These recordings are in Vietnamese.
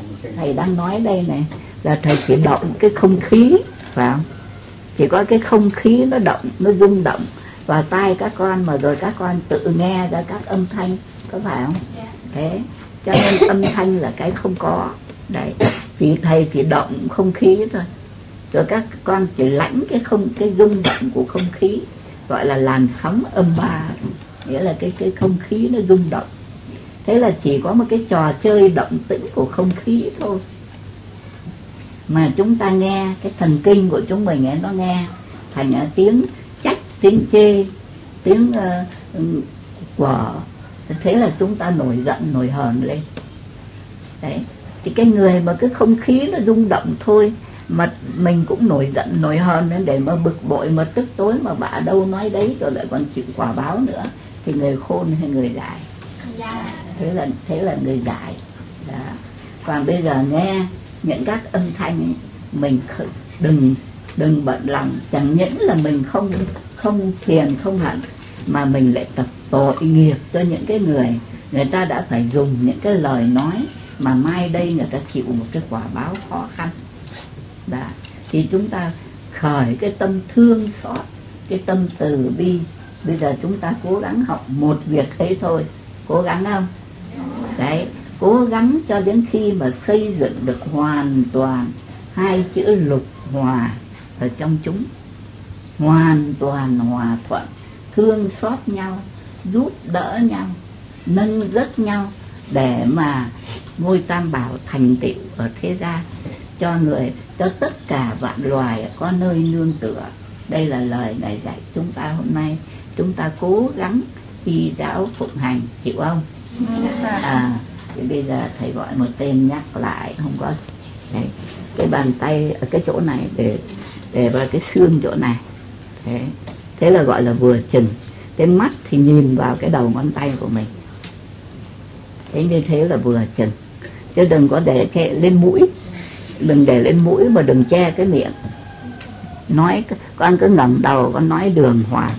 Thầy đang nói đây này là thầy chỉ động cái không khí, phải không? Chỉ có cái không khí nó động, nó rung động vào tai các con, mà rồi các con tự nghe ra các âm thanh, có phải không? Thế cho nên âm thanh là cái không có đấy, chỉ thầy chỉ động không khí thôi, rồi các con chỉ lãnh cái rung động của không khí, gọi là làn sóng âm ba, nghĩa là cái không khí nó rung động. Thế là chỉ có một cái trò chơi động tĩnh của không khí thôi, mà chúng ta nghe, cái thần kinh của chúng mình ấy, nó nghe thành tiếng trách, tiếng chê, tiếng quở. Thế là chúng ta nổi giận, nổi hờn lên. Đấy, thì cái người mà cái không khí nó rung động thôi mà mình cũng nổi giận, nổi hờn lên, để mà bực bội, mà tức tối, mà bả đâu nói đấy, rồi lại còn chịu quả báo nữa, thì người khôn hay người dại? Thế là người dại. Đó. Còn bây giờ nghe những các âm thanh ấy, mình đừng bận lòng. Chẳng những là mình không thiền, không hận, mà mình lại tập tội nghiệp cho những cái người ta đã phải dùng những cái lời nói mà mai đây người ta chịu một cái quả báo khó khăn. Đó. Thì chúng ta khởi cái tâm thương xót, cái tâm từ bi. Bây giờ chúng ta cố gắng học một việc ấy thôi, cố gắng không? Đấy, cố gắng cho đến khi mà xây dựng được hoàn toàn hai chữ lục hòa ở trong chúng, hoàn toàn hòa thuận, thương xót nhau, giúp đỡ nhau, nâng dất nhau, để mà ngôi Tam Bảo thành tựu ở thế gian, cho tất cả vạn loài có nơi nương tựa. Đây là lời Ngài dạy chúng ta hôm nay. Chúng ta cố gắng y giáo phụng hành, chịu không? Thì bây giờ thầy gọi một tên nhắc lại, không có đấy, cái bàn tay ở cái chỗ này, để vào cái xương chỗ này. Thế là gọi là vừa chừng. Cái mắt thì nhìn vào cái đầu ngón tay của mình. Thế như thế là vừa chừng. Chứ đừng có để lên mũi, đừng để lên mũi mà đừng che cái miệng. Nói con cứ ngẩng đầu, con nói đường hoàng.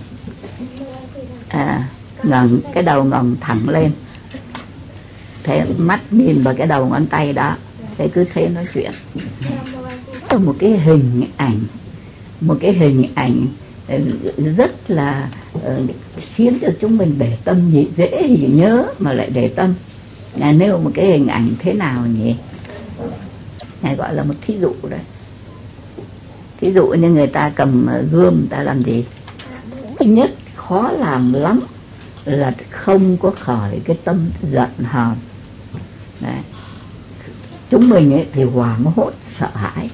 Ngẩng cái đầu, ngẩng thẳng lên. Thế mắt nhìn vào cái đầu ngón tay đó. Thế cứ thế nói chuyện. Một cái hình ảnh rất là khiến cho chúng mình để tâm, dễ nhớ mà lại để tâm. Ngài nêu một cái hình ảnh thế nào nhỉ? Ngài gọi là một thí dụ đấy. Thí dụ như người ta cầm gươm, người ta làm gì? Thứ nhất khó làm lắm là không có khởi cái tâm giận hờn. Đấy. Chúng mình ấy thì hoảng hốt, sợ hãi.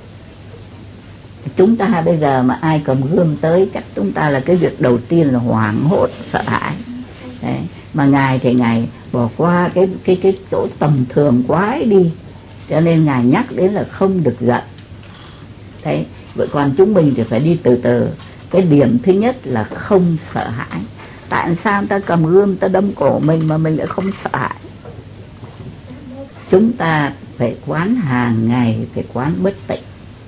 Chúng ta bây giờ mà ai cầm gươm tới, chắc chúng ta là cái việc đầu tiên là hoảng hốt, sợ hãi. Đấy. Mà Ngài thì Ngài bỏ qua cái chỗ tầm thường quá ấy đi, cho nên Ngài nhắc đến là không được giận. Đấy. Vậy còn chúng mình thì phải đi từ từ. Cái điểm thứ nhất là không sợ hãi. Tại sao ta cầm gươm ta đâm cổ mình mà mình lại không sợ hãi? Chúng ta phải quán hàng ngày, phải quán bất tịnh,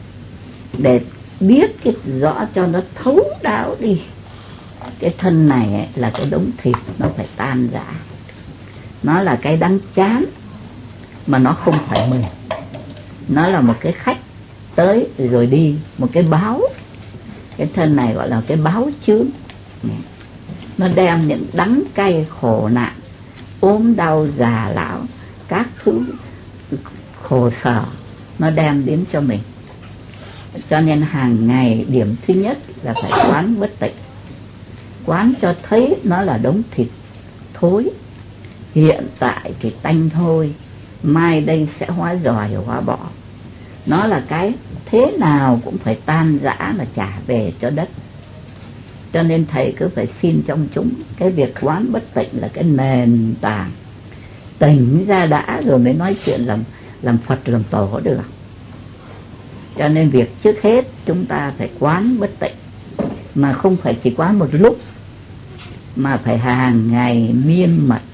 để biết cái rõ cho nó thấu đáo đi. Cái thân này ấy, là cái đống thịt, nó phải tan rã. Nó là cái đắng chán, mà nó không phải mình. Nó là một cái khách tới rồi đi, một cái báo. Cái thân này gọi là cái báo chướng. Nó đem những đắng cay khổ nạn, ốm đau già lão, các thứ khổ sở nó đem đến cho mình. Cho nên hàng ngày điểm thứ nhất là phải quán bất tịnh. Quán cho thấy nó là đống thịt thối, hiện tại thì tanh thôi, mai đây sẽ hóa giỏi hóa bỏ. Nó là cái thế nào cũng phải tan rã mà trả về cho đất. Cho nên thầy cứ phải xin trong chúng, cái việc quán bất tịnh là cái nền tảng. Tỉnh ra đã rồi mới nói chuyện làm Phật làm Tổ được. Cho nên việc trước hết chúng ta phải quán bất tịnh, mà không phải chỉ quán một lúc, mà phải hàng ngày miên mật.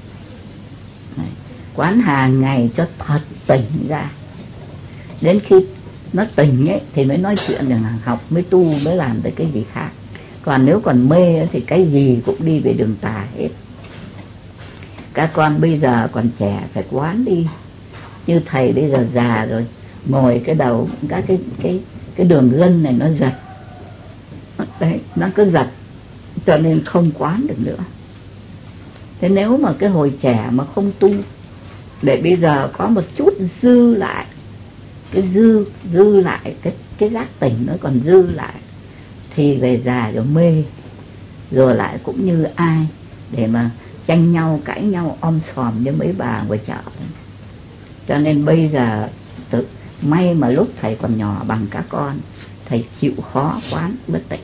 Quán hàng ngày cho thật tỉnh ra. Đến khi nó tỉnh ấy thì mới nói chuyện được, học mới tu, mới làm tới cái gì khác. Còn nếu còn mê ấy, thì cái gì cũng đi về đường tà hết. Các con bây giờ còn trẻ phải quán đi. Như thầy bây giờ già rồi, ngồi cái đầu các cái đường gân này nó giật đấy, nó cứ giật, cho nên không quán được nữa. Thế nếu mà cái hồi trẻ mà không tu, để bây giờ có một chút dư lại, cái dư lại cái giác tỉnh nó còn dư lại, thì về già rồi mê, rồi lại cũng như ai để mà tranh nhau cãi nhau om sòm như mấy bà ngoài chợ. Cho nên bây giờ may mà lúc thầy còn nhỏ bằng các con, thầy chịu khó quán bất tịnh,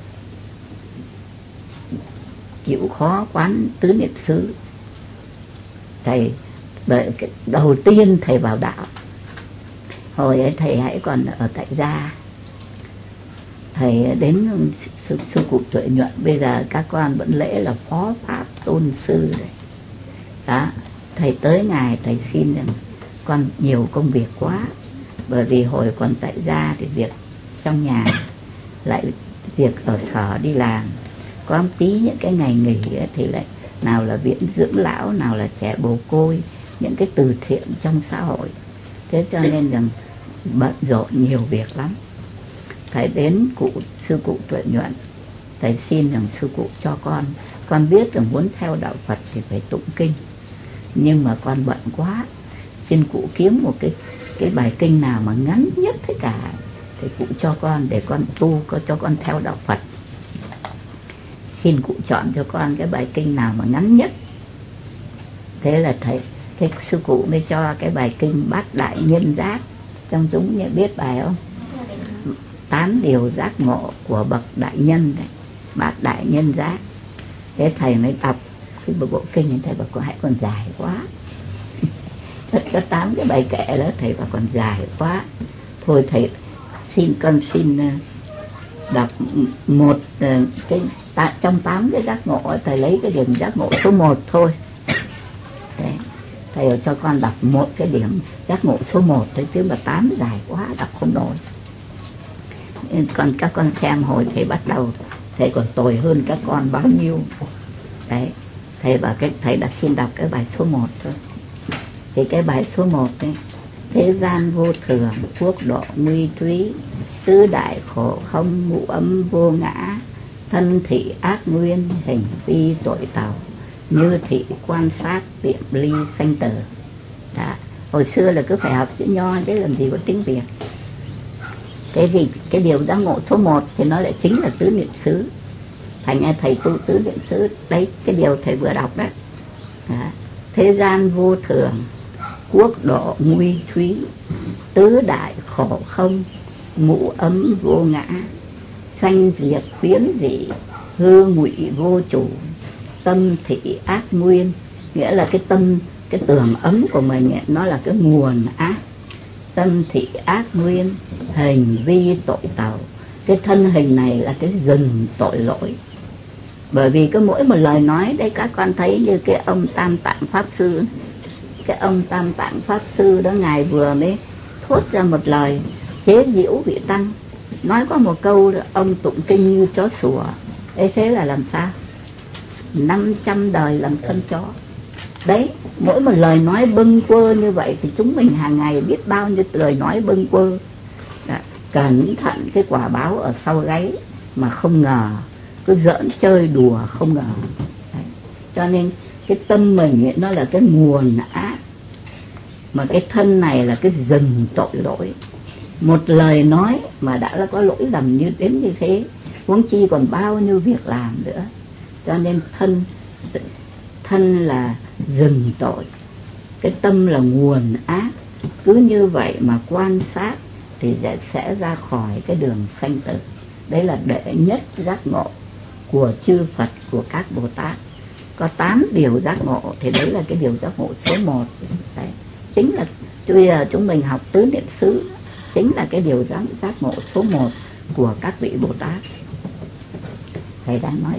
chịu khó quán tứ niệm xứ. Thầy đầu tiên thầy vào đạo, hồi ấy thầy hãy còn ở tại gia, thầy đến sư cụ Tuệ Nhuận, bây giờ các con vẫn lễ là phó pháp tôn sư đấy. Đó, thầy tới ngài thầy xin rằng con nhiều công việc quá, bởi vì hồi còn tại gia thì việc trong nhà lại việc ở sở đi làm, có một tí những cái ngày nghỉ thì lại nào là viện dưỡng lão, nào là trẻ mồ côi, những cái từ thiện trong xã hội. Thế cho nên rằng bận rộn nhiều việc lắm. Thầy đến sư cụ Tuệ Nhuận, thầy xin rằng sư cụ cho con biết rằng muốn theo đạo Phật thì phải tụng kinh, nhưng mà con bận quá, xin cụ kiếm một cái bài kinh nào mà ngắn nhất tất cả thì cụ cho con, để con tu, cho con theo đạo Phật. Xin cụ chọn cho con cái bài kinh nào mà ngắn nhất. Thế là cái sư cụ mới cho cái bài kinh Bát Đại Nhân Giác. Trong chúng nhận biết bài không? 8 điều giác ngộ của bậc đại nhân này, Bát Đại Nhân Giác. Thế thầy mới đọc cái bộ kinh này, thầy bảo con hãy còn dài quá. Tất cả 8 cái bài kệ đó thầy bảo còn dài quá. Thôi thầy con xin đọc một cái trong 8 cái giác ngộ, thầy lấy cái điểm giác ngộ số 1 thôi. Đấy, thầy cho con đọc một cái điểm giác ngộ số 1 thôi, chứ mà 8 dài quá đọc không nổi. Còn các con xem hồi thầy bắt đầu, thầy còn tồi hơn các con bao nhiêu. Đấy, thầy bảo thầy đã xin đọc cái bài số 1 thôi. Thì cái bài số 1 ấy: thế gian vô thường, quốc độ nguy thúy, tứ đại khổ không, ngũ ấm vô ngã, thân thị ác nguyên, hình vi tội tàu, như thị quan sát tiệm ly sanh tử. Đó. Hồi xưa là cứ phải học chữ Nho chứ làm gì có tiếng Việt. Cái điều giác ngộ số 1 thì nó lại chính là tứ niệm xứ. Thành ra thầy tu tứ niệm xứ đấy, cái điều thầy vừa đọc đó. Thế gian vô thường, quốc độ nguy thúy, tứ đại khổ không, ngũ ấm vô ngã, sanh diệt biến dị, hư ngụy vô chủ, tâm thị ác nguyên. Nghĩa là cái tâm, cái tường ấm của mình ấy, nó là cái nguồn ác. Tâm thị ác nguyên, hình vi tội tàu. Cái thân hình này là cái rừng tội lỗi. Bởi vì có mỗi một lời nói đấy, các con thấy như cái ông Tam Tạng Pháp Sư, cái ông Tam Tạng Pháp Sư đó, ngài vừa mới thốt ra một lời chế giễu vị tăng, nói có một câu ông tụng kinh như chó sủa. Thế là làm sao? 500 đời làm thân chó. Đấy, mỗi một lời nói bâng quơ như vậy thì chúng mình hàng ngày biết bao nhiêu lời nói bâng quơ. Cẩn thận cái quả báo ở sau gáy mà không ngờ, cứ giỡn chơi đùa không ngờ. Đấy. Cho nên cái tâm mình ấy, nó là cái nguồn ác, mà cái thân này là cái rừng tội lỗi. Một lời nói mà đã có lỗi lầm như đến như thế, huống chi còn bao nhiêu việc làm nữa. Cho nên thân là rừng tội, cái tâm là nguồn ác. Cứ như vậy mà quan sát thì sẽ ra khỏi cái đường sanh tử. Đấy là đệ nhất giác ngộ của chư Phật, của các Bồ Tát. Có 8 điều giác ngộ thì đấy là cái điều giác ngộ số 1. Đấy, chính là bây giờ chúng mình học tứ niệm xứ, chính là cái điều giác ngộ số 1 của các vị Bồ Tát. Thầy đang nói